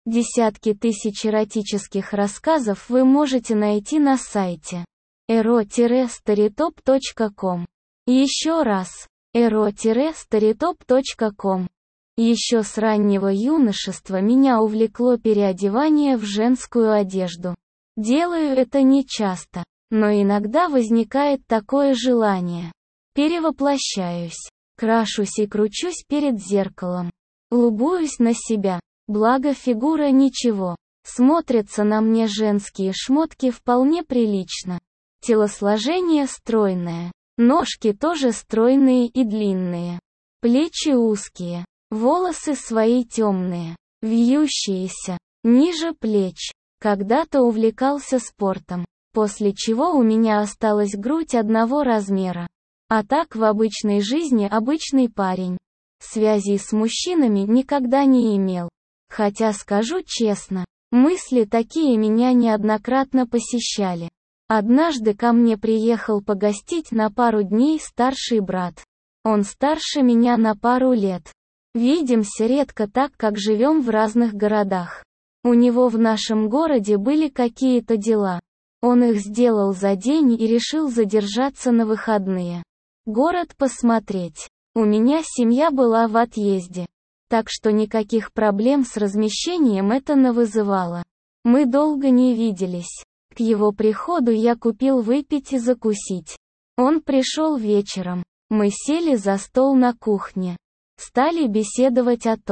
Десятки тысяч эротических рассказов вы можете найти на сайте ero-storytop.com. Еще раз, ero-storytop.com. Еще с раннего юношества меня увлекло переодевание в женскую одежду. Делаю это нечасто, но иногда возникает такое желание. Перевоплощаюсь, крашусь и кручусь перед зеркалом. Любуюсь на себя, благо фигура ничего. Смотрятся на мне женские шмотки вполне прилично. Телосложение стройное, ножки тоже стройные и длинные. Плечи узкие, волосы свои темные, вьющиеся, ниже плеч. Когда-то увлекался спортом, после чего у меня осталась грудь одного размера. А так в обычной жизни обычный парень. Связей с мужчинами никогда не имел. Хотя скажу честно, мысли такие меня неоднократно посещали. Однажды ко мне приехал погостить на пару дней старший брат. Он старше меня на пару лет. Видимся редко так, как живем в разных городах. У него в нашем городе были какие-то дела. Он их сделал за день и решил задержаться на выходные. Город посмотреть. У меня семья была в отъезде. Так что никаких проблем с размещением это не вызывало. Мы долго не виделись. К его приходу я купил выпить и закусить. Он пришел вечером. Мы сели за стол на кухне. Стали беседовать о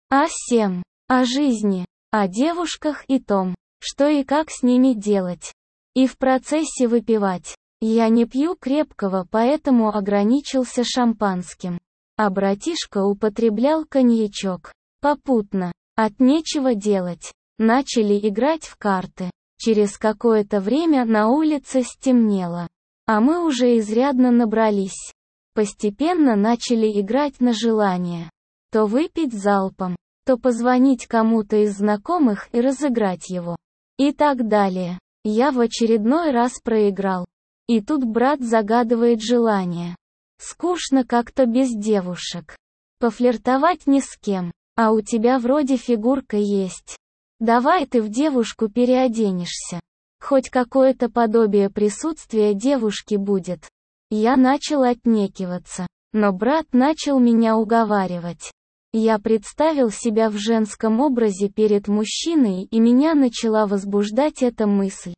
сём, о жизни, о девушках и том, что и как с ними делать. И в процессе выпивать. Я не пью крепкого, поэтому ограничился шампанским. А братишка употреблял коньячок. Попутно. От нечего делать. Начали играть в карты. Через какое-то время на улице стемнело. А мы уже изрядно набрались. Постепенно начали играть на желание. То выпить залпом, то позвонить кому-то из знакомых и разыграть его. И так далее. Я в очередной раз проиграл. И тут брат загадывает желание. Скучно как-то без девушек. Пофлиртовать ни с кем. А у тебя вроде фигурка есть. Давай ты в девушку переоденешься. Хоть какое-то подобие присутствия девушки будет. Я начал отнекиваться. Но брат начал меня уговаривать. Я представил себя в женском образе перед мужчиной, и меня начала возбуждать эта мысль.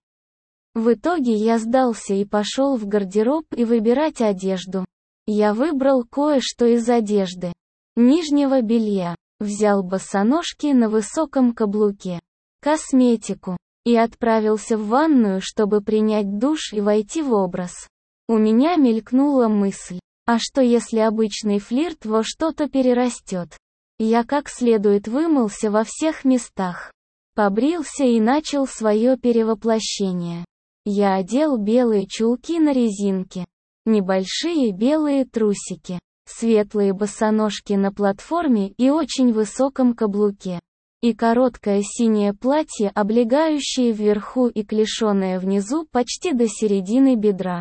В итоге я сдался и пошел в гардероб и выбирать одежду. Я выбрал кое-что из одежды. Нижнего белья. Взял босоножки на высоком каблуке. Косметику. И отправился в ванную, чтобы принять душ и войти в образ. У меня мелькнула мысль. А что если обычный флирт во что-то перерастет? Я как следует вымылся во всех местах. Побрился и начал свое перевоплощение. Я одел белые чулки на резинке. Небольшие белые трусики. Светлые босоножки на платформе и очень высоком каблуке. И короткое синее платье, облегающее вверху и клешеное внизу почти до середины бедра.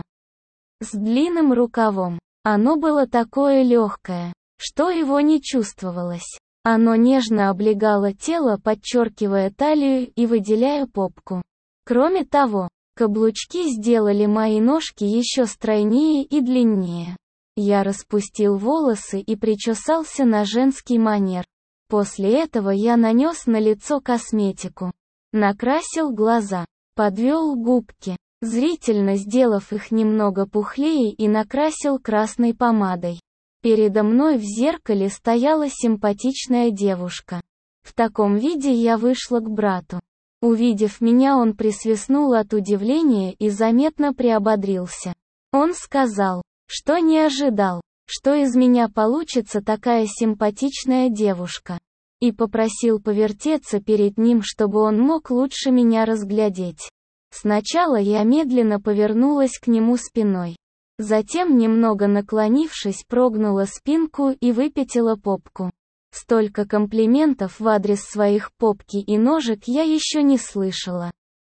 С длинным рукавом. Оно было такое легкое, что его не чувствовалось. Оно нежно облегало тело, подчеркивая талию и выделяя попку. Кроме того, каблучки сделали мои ножки еще стройнее и длиннее. Я распустил волосы и причесался на женский манер. После этого я нанес на лицо косметику. Накрасил глаза. Подвел губки, зрительно сделав их немного пухлее, и накрасил красной помадой. Передо мной в зеркале стояла симпатичная девушка. В таком виде я вышла к брату. Увидев меня, он присвистнул от удивления и заметно приободрился. Он сказал, что не ожидал, что из меня получится такая симпатичная девушка. И попросил повертеться перед ним, чтобы он мог лучше меня разглядеть. Сначала я медленно повернулась к нему спиной. Затем, немного наклонившись, прогнула спинку и выпятила попку. Столько комплиментов в адрес своих попки и ножек я еще не слышала.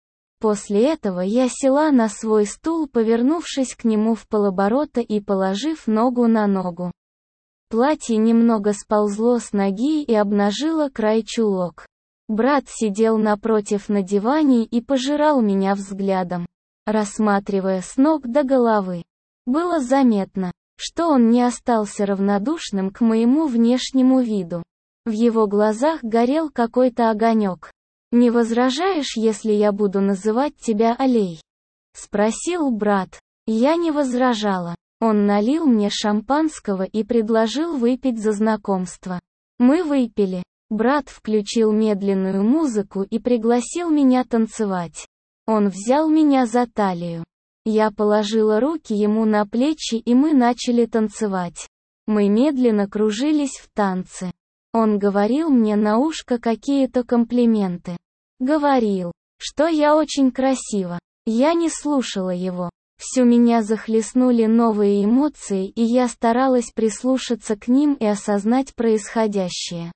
После этого я села на свой стул, повернувшись к нему вполоборота и положив ногу на ногу. Платье немного сползло с ноги и обнажило край чулок. Брат сидел напротив на диване и пожирал меня взглядом, рассматривая с ног до головы. Было заметно, что он не остался равнодушным к моему внешнему виду. В его глазах горел какой-то огонек. «Не возражаешь, если я буду называть тебя Алей?» — спросил брат. Я не возражала. Он налил мне шампанского и предложил выпить за знакомство. Мы выпили. Брат включил медленную музыку и пригласил меня танцевать. Он взял меня за талию. Я положила руки ему на плечи, и мы начали танцевать. Мы медленно кружились в танце. Он говорил мне на ушко какие-то комплименты. Говорил, что я очень красива. Я не слушала его. Всю меня захлестнули новые эмоции, и я старалась прислушаться к ним и осознать происходящее.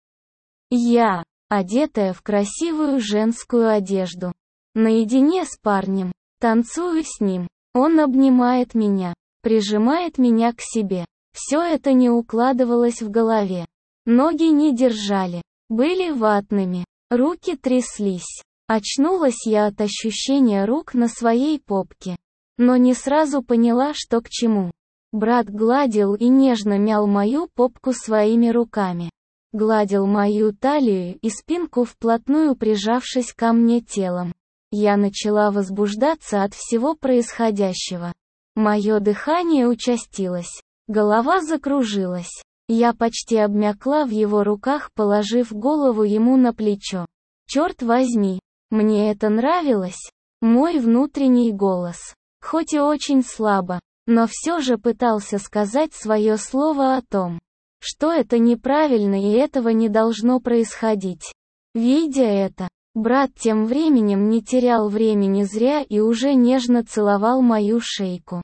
Я, одетая в красивую женскую одежду, наедине с парнем, танцую с ним. Он обнимает меня, прижимает меня к себе. Все это не укладывалось в голове. Ноги не держали, были ватными, руки тряслись. Очнулась я от ощущения рук на своей попке, но не сразу поняла, что к чему. Брат гладил и нежно мял мою попку своими руками. Гладил мою талию и спинку, вплотную прижавшись ко мне телом. Я начала возбуждаться от всего происходящего. Мое дыхание участилось. Голова закружилась. Я почти обмякла в его руках, положив голову ему на плечо. Черт возьми, мне это нравилось. Мой внутренний голос, хоть и очень слабо, но все же пытался сказать свое слово о том, что это неправильно и этого не должно происходить. Видя это, брат тем временем не терял времени зря и уже нежно целовал мою шейку.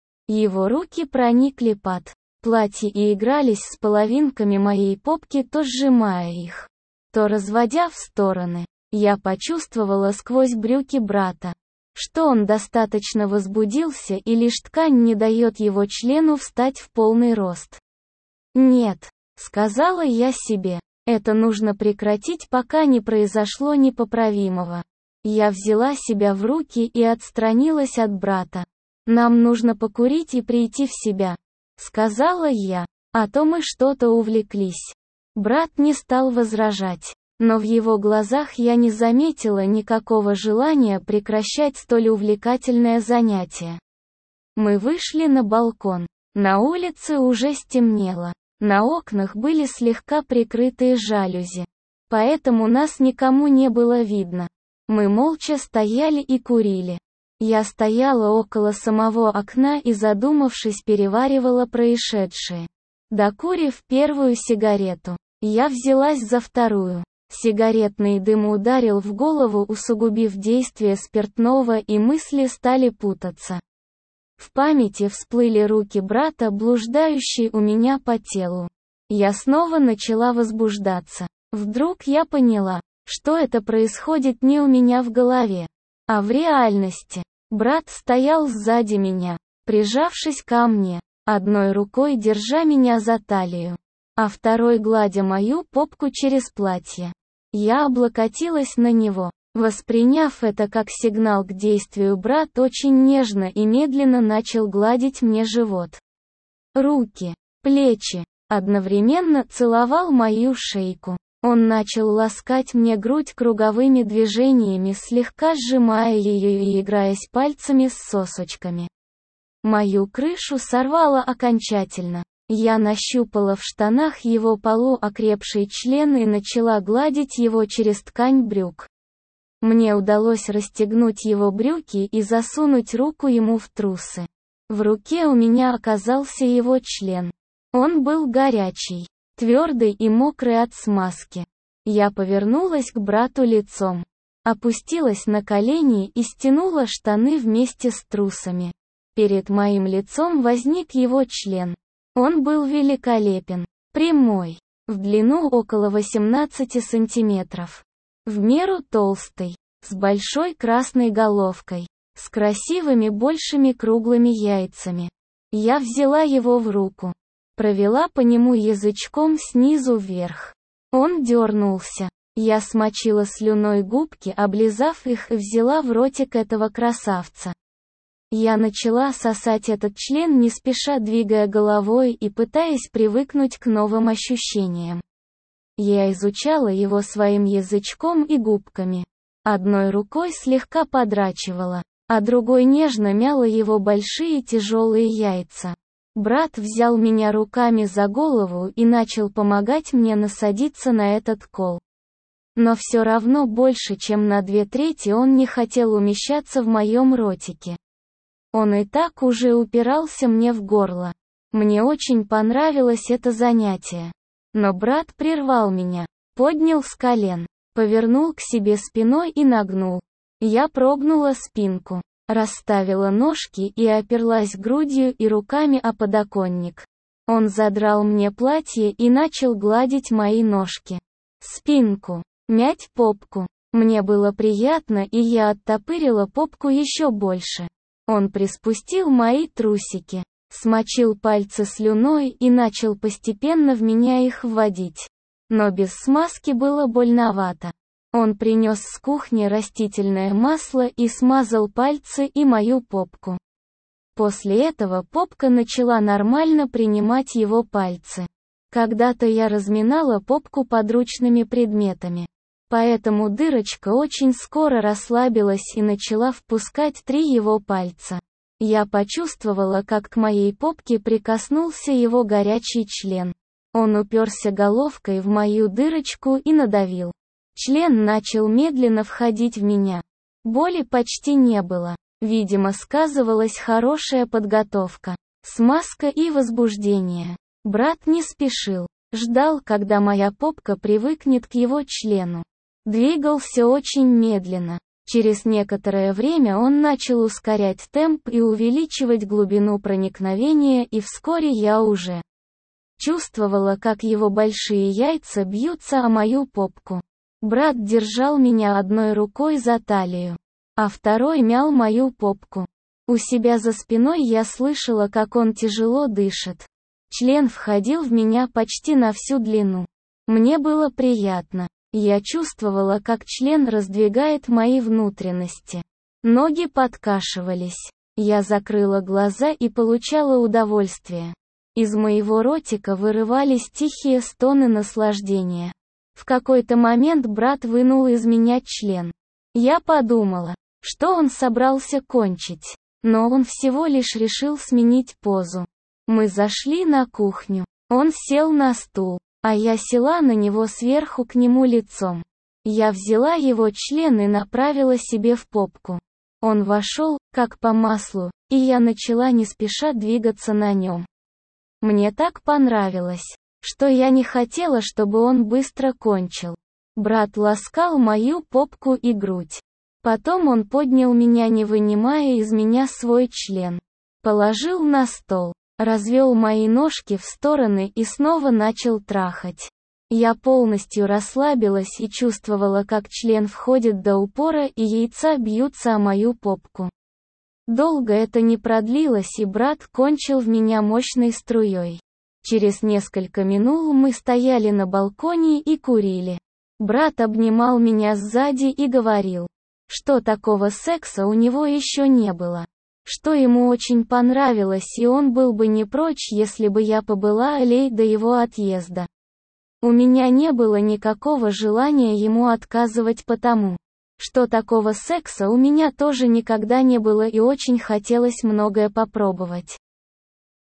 Его руки проникли под платье и игрались с половинками моей попки, то сжимая их, то разводя в стороны. Я почувствовала сквозь брюки брата, что он достаточно возбудился, и лишь ткань не дает его члену встать в полный рост. «Нет», — сказала я себе, — «это нужно прекратить, пока не произошло непоправимого». Я взяла себя в руки и отстранилась от брата. «Нам нужно покурить и прийти в себя», — сказала я, — «а то мы что-то увлеклись». Брат не стал возражать, но в его глазах я не заметила никакого желания прекращать столь увлекательное занятие. Мы вышли на балкон. На улице уже стемнело. На окнах были слегка прикрытые жалюзи, поэтому нас никому не было видно. Мы молча стояли и курили. Я стояла около самого окна и, задумавшись, переваривала происшедшее. Докурив первую сигарету, я взялась за вторую. Сигаретный дым ударил в голову, усугубив действие спиртного, и мысли стали путаться. В памяти всплыли руки брата, блуждающие у меня по телу. Я снова начала возбуждаться. Вдруг я поняла, что это происходит не у меня в голове, а в реальности. Брат стоял сзади меня, прижавшись ко мне, одной рукой держа меня за талию, а второй гладя мою попку через платье. Я облокотилась на него. Восприняв это как сигнал к действию, брат очень нежно и медленно начал гладить мне живот, руки, плечи, одновременно целовал мою шейку. Он начал ласкать мне грудь круговыми движениями, слегка сжимая ее и играясь пальцами с сосочками. Мою крышу сорвало окончательно. Я нащупала в штанах его полуокрепший член и начала гладить его через ткань брюк. Мне удалось расстегнуть его брюки и засунуть руку ему в трусы. В руке у меня оказался его член. Он был горячий, твердый и мокрый от смазки. Я повернулась к брату лицом, опустилась на колени и стянула штаны вместе с трусами. Перед моим лицом возник его член. Он был великолепен, прямой, в длину около 18 сантиметров. В меру толстый, с большой красной головкой, с красивыми большими круглыми яйцами. Я взяла его в руку, провела по нему язычком снизу вверх. Он дернулся, Я смочила слюной губки, облизав их, и взяла в ротик этого красавца. Я начала сосать этот член, не спеша двигая головой и пытаясь привыкнуть к новым ощущениям. Я изучала его своим язычком и губками. Одной рукой слегка подрачивала, а другой нежно мяла его большие тяжелые яйца. Брат взял меня руками за голову и начал помогать мне насадиться на этот кол. Но все равно больше, чем на 2/3 он не хотел умещаться в моем ротике. Он и так уже упирался мне в горло. Мне очень понравилось это занятие. Но брат прервал меня, поднял с колен, повернул к себе спиной и нагнул. Я прогнула спинку, расставила ножки и оперлась грудью и руками о подоконник. Он задрал мне платье и начал гладить мои ножки, спинку, мять попку. Мне было приятно, и я оттопырила попку еще больше. Он приспустил мои трусики, смочил пальцы слюной и начал постепенно в меня их вводить. Но без смазки было больновато. Он принес с кухни растительное масло и смазал пальцы и мою попку. После этого попка начала нормально принимать его пальцы. Когда-то я разминала попку подручными предметами. Поэтому дырочка очень скоро расслабилась и начала впускать 3 его пальца. Я почувствовала, как к моей попке прикоснулся его горячий член. Он уперся головкой в мою дырочку и надавил. Член начал медленно входить в меня. Боли почти не было. Видимо, сказывалась хорошая подготовка, смазка и возбуждение. Брат не спешил, ждал, когда моя попка привыкнет к его члену. Двигался очень медленно. Через некоторое время он начал ускорять темп и увеличивать глубину проникновения, и вскоре я уже чувствовала, как его большие яйца бьются о мою попку. Брат держал меня одной рукой за талию, а второй мял мою попку. У себя за спиной я слышала, как он тяжело дышит. Член входил в меня почти на всю длину. Мне было приятно. Я чувствовала, как член раздвигает мои внутренности. Ноги подкашивались. Я закрыла глаза и получала удовольствие. Из моего ротика вырывались тихие стоны наслаждения. В какой-то момент брат вынул из меня член. Я подумала, что он собрался кончить. Но он всего лишь решил сменить позу. Мы зашли на кухню. Он сел на стул, а я села на него сверху к нему лицом. Я взяла его член и направила себе в попку. Он вошел, как по маслу, и я начала не спеша двигаться на нем. Мне так понравилось, что я не хотела, чтобы он быстро кончил. Брат ласкал мою попку и грудь. Потом он поднял меня, не вынимая из меня свой член. Положил на стол, развел мои ножки в стороны и снова начал трахать. Я полностью расслабилась и чувствовала, как член входит до упора и яйца бьются о мою попку. Долго это не продлилось, и брат кончил в меня мощной струей. Через несколько минут мы стояли на балконе и курили. Брат обнимал меня сзади и говорил, что такого секса у него еще не было. Что ему очень понравилось, и он был бы не прочь, если бы я побыла Алей до его отъезда. У меня не было никакого желания ему отказывать, потому что такого секса у меня тоже никогда не было, и очень хотелось многое попробовать.